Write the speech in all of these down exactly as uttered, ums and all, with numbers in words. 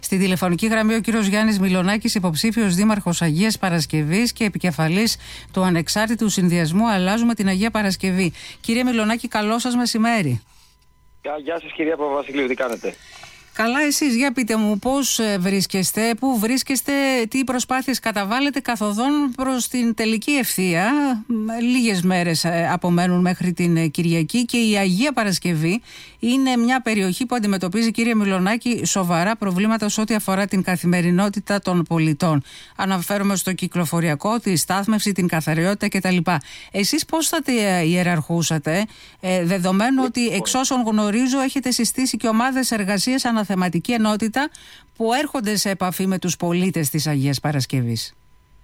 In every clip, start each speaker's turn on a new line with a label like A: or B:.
A: Στη τηλεφωνική γραμμή ο κύριος Γιάννης Μιλονάκης, υποψήφιος δήμαρχος Αγίας Παρασκευής και επικεφαλής του ανεξάρτητου συνδυασμού Αλλάζουμε την Αγία Παρασκευή. Κύριε Μιλονάκη, καλό σας μεσημέρι.
B: Γεια σας κυρία Παπαβασιλείου, τι κάνετε?
A: Καλά, εσείς για πείτε μου πώς βρίσκεστε, πού βρίσκεστε, τι προσπάθειες καταβάλλετε καθοδόν προς την τελική ευθεία. Λίγες μέρες απομένουν μέχρι την Κυριακή και η Αγία Παρασκευή είναι μια περιοχή που αντιμετωπίζει, κύριε Μιλονάκη, σοβαρά προβλήματα σε ό,τι αφορά την καθημερινότητα των πολιτών. Αναφέρομαι στο κυκλοφοριακό, τη στάθμευση, την καθαριότητα κτλ. Εσείς πώς θα τη ιεραρχούσατε, ε, δεδομένου ότι εξ όσων γνωρίζω έχετε συστήσει και ομάδες εργασίας θεματική ενότητα που έρχονται σε επαφή με τους πολίτες της Αγίας Παρασκευής?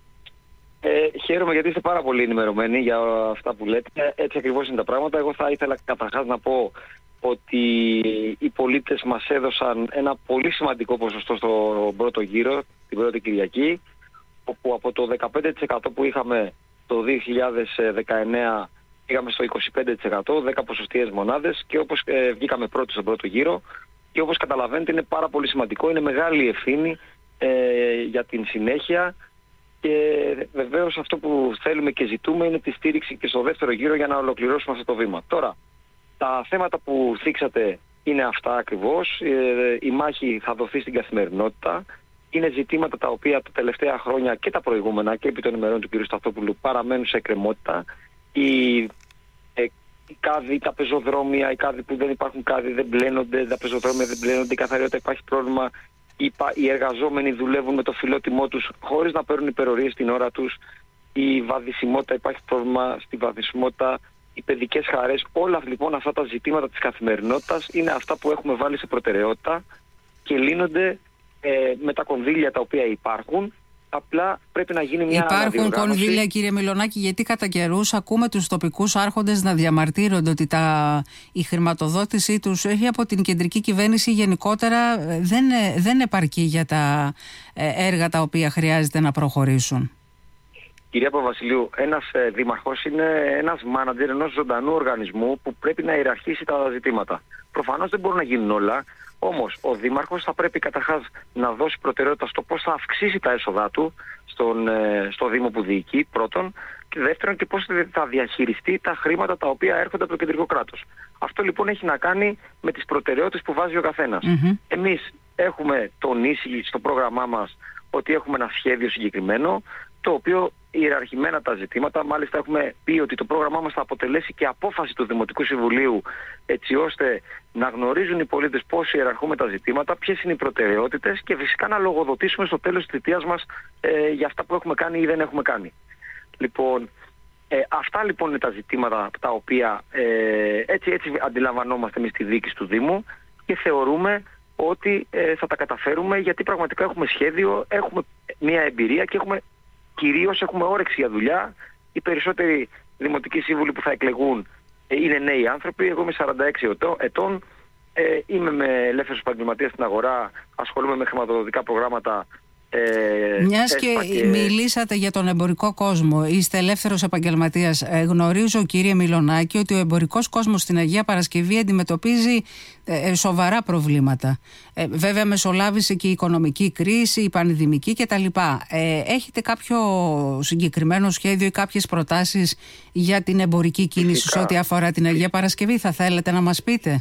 B: Ε, χαίρομαι γιατί είστε πάρα πολύ ενημερωμένοι για αυτά που λέτε. Έτσι ακριβώς είναι τα πράγματα. Εγώ θα ήθελα καταρχάς να πω ότι οι πολίτες μας έδωσαν ένα πολύ σημαντικό ποσοστό στο πρώτο γύρο, την πρώτη Κυριακή, όπου από το δεκαπέντε τοις εκατό που είχαμε το δύο χιλιάδες δεκαεννέα πήγαμε στο είκοσι πέντε τοις εκατό, δέκα ποσοστιαίες μονάδες, και όπως ε, βγήκαμε πρώτοι στον πρώτο γύρο. Και όπως καταλαβαίνετε είναι πάρα πολύ σημαντικό, είναι μεγάλη ευθύνη ε, για την συνέχεια, και βεβαίως αυτό που θέλουμε και ζητούμε είναι τη στήριξη και στο δεύτερο γύρο για να ολοκληρώσουμε αυτό το βήμα. Τώρα, τα θέματα που θίξατε είναι αυτά ακριβώς. Ε, η μάχη θα δοθεί στην καθημερινότητα. Είναι ζητήματα τα οποία τα τελευταία χρόνια και τα προηγούμενα και επί των ημερών του κ. Σταθόπουλου παραμένουν σε εκκρεμότητα. Η, ε, οι κάδοι, τα πεζοδρόμια, οι κάδοι που δεν υπάρχουν κάδοι δεν μπλένονται, τα πεζοδρόμια δεν μπλένονται, η καθαριότητα υπάρχει πρόβλημα. Οι, οι εργαζόμενοι δουλεύουν με το φιλότιμό τους χωρίς να παίρνουν υπερορίες την ώρα τους. Η βαδισιμότητα, υπάρχει πρόβλημα στη βαδισιμότητα. Οι παιδικές χαρές, όλα λοιπόν αυτά τα ζητήματα της καθημερινότητας είναι αυτά που έχουμε βάλει σε προτεραιότητα και λύνονται ε, με τα κονδύλια τα οποία υπάρχουν. Απλά πρέπει να γίνει μια
A: Υπάρχουν κονδύλια, κύριε Μιλονάκη, γιατί κατά καιρούς ακούμε τους τοπικούς άρχοντες να διαμαρτύρονται ότι τα, η χρηματοδότησή τους έχει από την κεντρική κυβέρνηση γενικότερα δεν, δεν επαρκεί για τα έργα τα οποία χρειάζεται να προχωρήσουν.
B: Κυρία Παπαβασιλείου, ένας ε, δήμαρχος είναι ένας μάνατζερ ενός ζωντανού οργανισμού που πρέπει να ιεραρχήσει τα ζητήματα. Προφανώς δεν μπορούν να γίνουν όλα, όμως ο δήμαρχος θα πρέπει καταρχάς να δώσει προτεραιότητα στο πώς θα αυξήσει τα έσοδά του στον, ε, στο Δήμο που διοικεί, πρώτον, και δεύτερον και πώς θα διαχειριστεί τα χρήματα τα οποία έρχονται από το κεντρικό κράτος. Αυτό λοιπόν έχει να κάνει με τις προτεραιότητες που βάζει ο καθένας. Mm-hmm. Εμείς έχουμε τονίσει στο πρόγραμμά μας ότι έχουμε ένα σχέδιο συγκεκριμένο, το οποίο ιεραρχημένα τα ζητήματα, μάλιστα έχουμε πει ότι το πρόγραμμά μας θα αποτελέσει και απόφαση του Δημοτικού Συμβουλίου, έτσι ώστε να γνωρίζουν οι πολίτες πώς ιεραρχούμε τα ζητήματα, ποιες είναι οι προτεραιότητες και φυσικά να λογοδοτήσουμε στο τέλος της θητείας μας ε, για αυτά που έχουμε κάνει ή δεν έχουμε κάνει. Λοιπόν, ε, αυτά λοιπόν είναι τα ζητήματα τα οποία ε, έτσι, έτσι αντιλαμβανόμαστε εμείς τη διοίκηση του Δήμου και θεωρούμε ότι ε, θα τα καταφέρουμε, γιατί πραγματικά έχουμε σχέδιο, έχουμε μια εμπειρία και έχουμε κυρίως έχουμε όρεξη για δουλειά. Οι περισσότεροι δημοτικοί σύμβουλοι που θα εκλεγούν ε, είναι νέοι άνθρωποι. Εγώ είμαι σαράντα έξι ετών, ε, είμαι με ελεύθερος επαγγελματίας στην αγορά, ασχολούμαι με χρηματοδοτικά προγράμματα. Ε,
A: Μιας και, και μιλήσατε για τον εμπορικό κόσμο, είστε ελεύθερος επαγγελματίας. Ε, γνωρίζω, κύριε Μιλονάκη, ότι ο εμπορικός κόσμος στην Αγία Παρασκευή αντιμετωπίζει ε, σοβαρά προβλήματα. Ε, βέβαια μεσολάβησε και η οικονομική κρίση, η πανδημική κτλ. Ε, έχετε κάποιο συγκεκριμένο σχέδιο ή κάποιες προτάσεις για την εμπορική κίνηση σε ό,τι αφορά την Αγία Παρασκευή? Θα θέλετε να μας πείτε?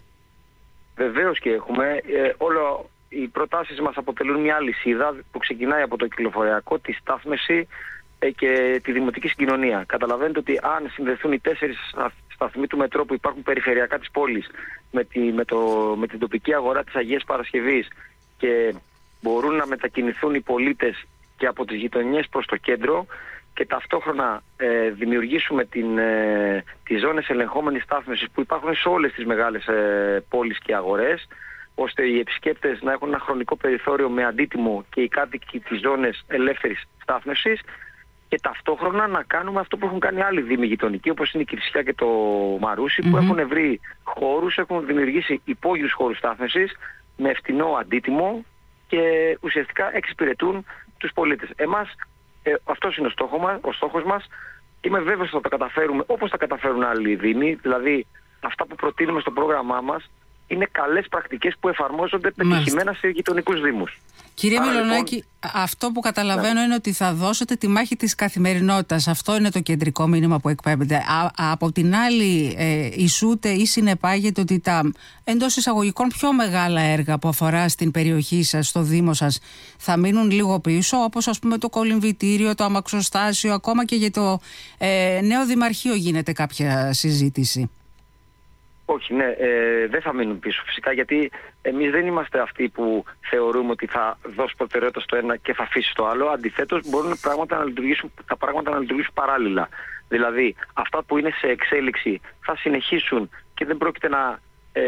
B: Βεβαίως και έχουμε. Ε, όλο... Οι προτάσεις μας αποτελούν μια αλυσίδα που ξεκινάει από το κυκλοφοριακό, τη στάθμευση ε, και τη δημοτική συγκοινωνία. Καταλαβαίνετε ότι αν συνδεθούν οι τέσσερις σταθμοί του μετρό που υπάρχουν περιφερειακά της πόλης με, τη, με, το, με την τοπική αγορά της Αγίας Παρασκευής και μπορούν να μετακινηθούν οι πολίτες και από τις γειτονιές προς το κέντρο και ταυτόχρονα ε, δημιουργήσουμε την, ε, τις ζώνες ελεγχόμενης στάθμευσης που υπάρχουν σε όλες τις μεγάλες ε, πόλεις και αγορές, ώστε οι επισκέπτες να έχουν ένα χρονικό περιθώριο με αντίτιμο και οι κάτοικοι της ζώνης ελεύθερης στάθμευσης, και ταυτόχρονα να κάνουμε αυτό που έχουν κάνει άλλοι δήμοι γειτονικοί, όπως είναι η Κηφισιά και το Μαρούσι, mm-hmm. που έχουν βρει χώρους, έχουν δημιουργήσει υπόγειους χώρους στάθμευσης με φτηνό αντίτιμο και ουσιαστικά εξυπηρετούν τους πολίτες. Εμάς ε, αυτός είναι ο, στόχο μας, ο στόχος μας. Είμαι βέβαιος ότι θα τα καταφέρουμε όπως τα καταφέρουν άλλοι δήμοι, δηλαδή αυτά που προτείνουμε στο πρόγραμμά μας είναι καλές πρακτικές που εφαρμόζονται πετυχημένα σε γειτονικούς δήμους.
A: Κύριε Άρα, Μιλωνάκη, λοιπόν, αυτό που καταλαβαίνω ναι. είναι ότι θα δώσετε τη μάχη της καθημερινότητας. Αυτό είναι το κεντρικό μήνυμα που εκπέμπεται. Α, από την άλλη, ε, ισούται ή συνεπάγεται ότι τα εντός εισαγωγικών πιο μεγάλα έργα που αφορά στην περιοχή σας, στο Δήμο σας, θα μείνουν λίγο πίσω, όπως ας πούμε το κολυμβητήριο, το αμαξοστάσιο, ακόμα και για το ε, νέο δημαρχείο γίνεται κάποια συζήτηση.
B: Όχι, ναι, ε, δεν θα μείνουν πίσω φυσικά, γιατί εμείς δεν είμαστε αυτοί που θεωρούμε ότι θα δώσει προτεραιότητα στο ένα και θα αφήσει το άλλο. Αντιθέτως, μπορούν πράγματα να λειτουργήσουν, τα πράγματα να λειτουργήσουν παράλληλα. Δηλαδή, αυτά που είναι σε εξέλιξη θα συνεχίσουν και δεν πρόκειται να, ε,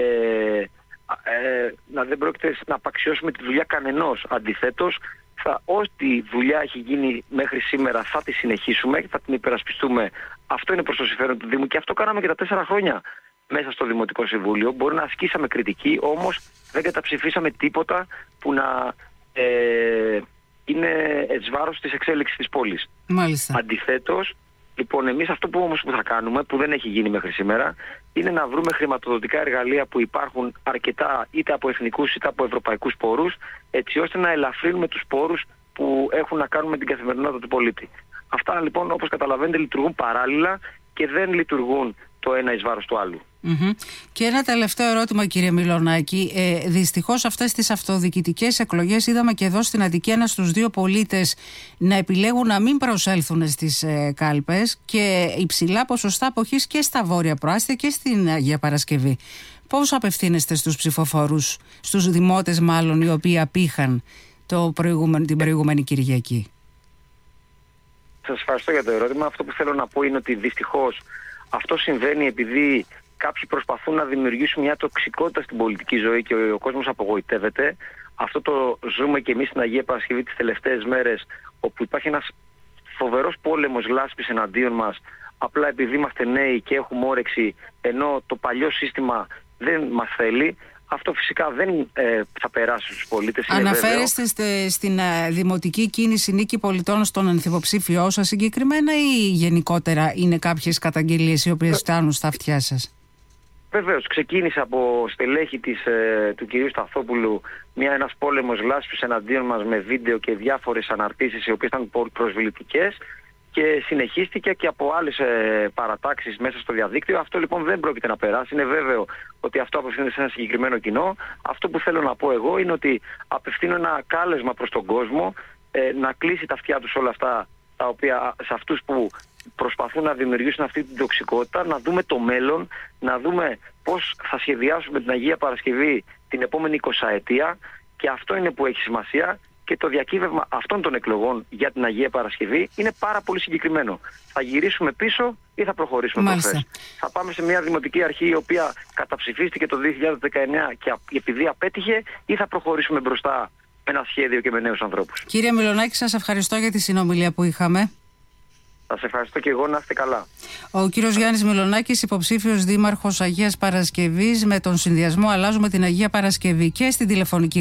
B: ε, να, δεν πρόκειται να απαξιώσουμε τη δουλειά κανενός. Αντιθέτως, θα, ό,τι δουλειά έχει γίνει μέχρι σήμερα θα τη συνεχίσουμε και θα την υπερασπιστούμε. Αυτό είναι προς το συμφέρον του Δήμου και αυτό κάναμε και τα τέσσερα χρόνια. Μέσα στο Δημοτικό Συμβούλιο. Μπορεί να ασκήσαμε κριτική, όμως δεν καταψηφίσαμε τίποτα που να ε, είναι εις βάρος της εξέλιξης της πόλης.
A: Μάλιστα.
B: Αντιθέτως, λοιπόν, εμείς αυτό που όμως που θα κάνουμε, που δεν έχει γίνει μέχρι σήμερα, είναι να βρούμε χρηματοδοτικά εργαλεία που υπάρχουν αρκετά είτε από εθνικούς είτε από ευρωπαϊκούς πόρους, έτσι ώστε να ελαφρύνουμε τους πόρους που έχουν να κάνουν με την καθημερινότητα του πολίτη. Αυτά λοιπόν, όπως καταλαβαίνετε, λειτουργούν παράλληλα και δεν λειτουργούν το ένα εις βάρος του άλλου.
A: Mm-hmm. Και ένα τελευταίο ερώτημα, κύριε Μιλωνάκη. Ε, δυστυχώς αυτές τις αυτοδιοικητικές εκλογές είδαμε και εδώ στην Αττική ένα στους δύο πολίτες να επιλέγουν να μην προσέλθουν στις ε, κάλπες και υψηλά ποσοστά αποχής και στα Βόρεια Προάστια και στην Αγία Παρασκευή. Πώς απευθύνεστε στους ψηφοφόρους, στους δημότες μάλλον, οι οποίοι απήχαν το προηγούμενο, την προηγούμενη Κυριακή?
B: Σας ευχαριστώ για το ερώτημα. Αυτό που θέλω να πω είναι ότι δυστυχώς αυτό συμβαίνει επειδή κάποιοι προσπαθούν να δημιουργήσουν μια τοξικότητα στην πολιτική ζωή και ο κόσμος απογοητεύεται. Αυτό το ζούμε και εμείς στην Αγία Παρασκευή τις τελευταίες μέρες, όπου υπάρχει ένας φοβερός πόλεμος λάσπης εναντίον μας, απλά επειδή είμαστε νέοι και έχουμε όρεξη, ενώ το παλιό σύστημα δεν μας θέλει. Αυτό φυσικά δεν ε, θα περάσει στους πολίτες.
A: Αναφέρεστε στε, στην ε, δημοτική κίνηση Νίκη Πολιτών στον ανθυποψήφιό σας συγκεκριμένα, ή γενικότερα είναι κάποιες καταγγελίες οι οποίες φτάνουν στα αυτιά σας?
B: Βεβαίως, ξεκίνησε από στελέχη της, ε, του κυρίου Σταθόπουλου μια, ένας πόλεμος λάσπης εναντίον μας με βίντεο και διάφορες αναρτήσεις οι οποίες ήταν προσβλητικές και συνεχίστηκε και από άλλες ε, παρατάξεις μέσα στο διαδίκτυο. Αυτό λοιπόν δεν πρόκειται να περάσει. Είναι βέβαιο ότι αυτό απευθύνεται σε ένα συγκεκριμένο κοινό. Αυτό που θέλω να πω εγώ είναι ότι απευθύνω ένα κάλεσμα προς τον κόσμο ε, να κλείσει τα αυτιά τους όλα αυτά τα οποία, σε αυτούς που προσπαθούν να δημιουργήσουν αυτή την τοξικότητα, να δούμε το μέλλον, να δούμε πώς θα σχεδιάσουμε την Αγία Παρασκευή την επόμενη εικοσαετία, και αυτό είναι που έχει σημασία. Και το διακύβευμα αυτών των εκλογών για την Αγία Παρασκευή είναι πάρα πολύ συγκεκριμένο. Θα γυρίσουμε πίσω ή θα προχωρήσουμε προχθές? Θα πάμε σε μια δημοτική αρχή η οποία καταψηφίστηκε το δύο χιλιάδες δεκαεννιά και επειδή απέτυχε, ή θα προχωρήσουμε μπροστά με ένα σχέδιο και με νέους ανθρώπους?
A: Κύριε Μιλωνάκη, σας ευχαριστώ για τη συνομιλία που είχαμε.
B: Σας ευχαριστώ και εγώ, να είστε καλά.
A: Ο κύριος Γιάννης Μιλωνάκης, υποψήφιος δήμαρχος Αγίας Παρασκευής. Με τον συνδυασμό Αλλάζουμε την Αγία Παρασκευή και στην τηλεφωνική